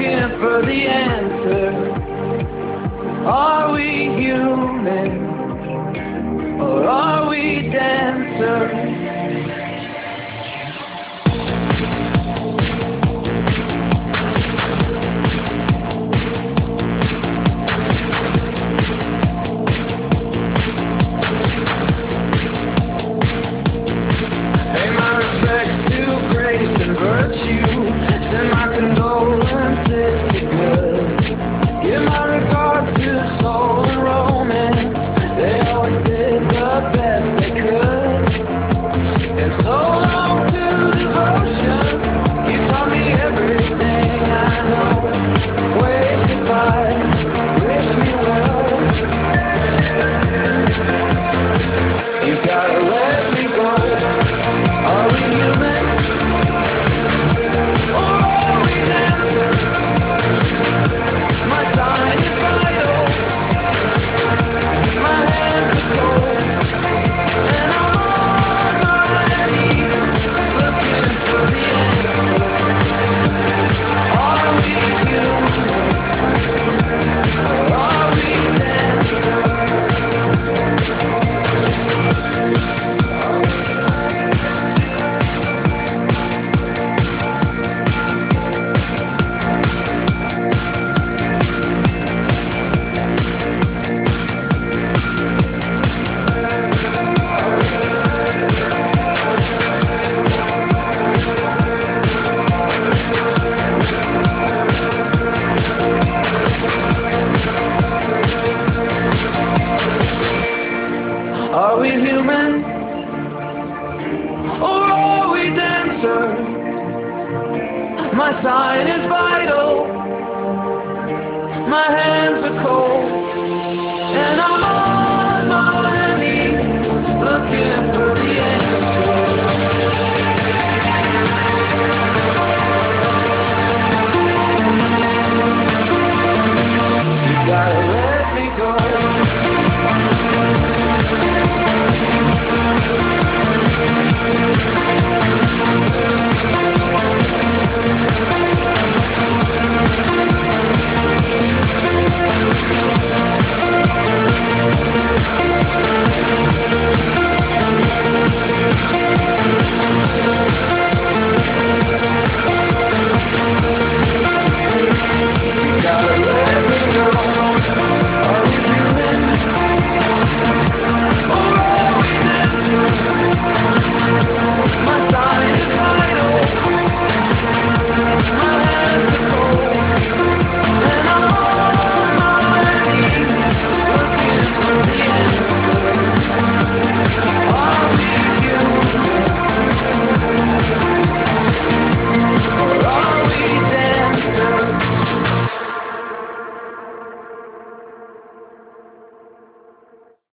looking for the answer. Are we human or are we dancers? Send my condolences to good. Give my regards to soul and romance. They always did the best they could. And so long to devotion. You taught me everything I know. Wave goodbye, wish me well. You gotta let me go. Are we human? My sign is vital. My hands are cold, and I'm on my knees, looking for the answer. Are we human, or are we Are we human, or are we dancers? My sign is vital. My hands are cold.